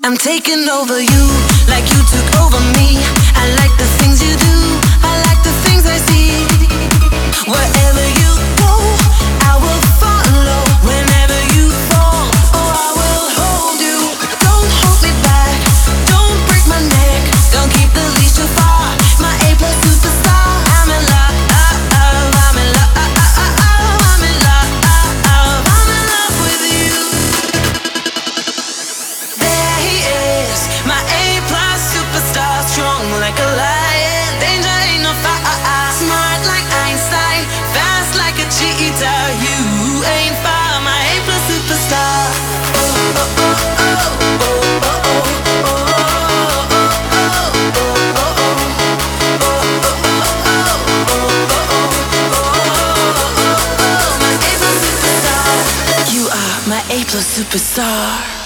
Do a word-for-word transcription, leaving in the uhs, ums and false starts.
I'm taking over you like you took over me. I like the things you do, I like the things I see. Wherever you go, I will follow. Whenever you fall, oh, I will hold you. Don't hold me back, don't break my neck, don't keep the leash too far. My A-plus superstar, I'm in love, I'm in love, I'm in love, I'm in love with you. There he is, my A-plus superstar, strong like a lion, danger ain't no fire. Smart like Einstein, fast like a cheetah. You ain't far, my A-plus superstar. Oh, oh, oh, oh, oh, oh, oh, oh, my A-plus superstar. You are my A-plus superstar.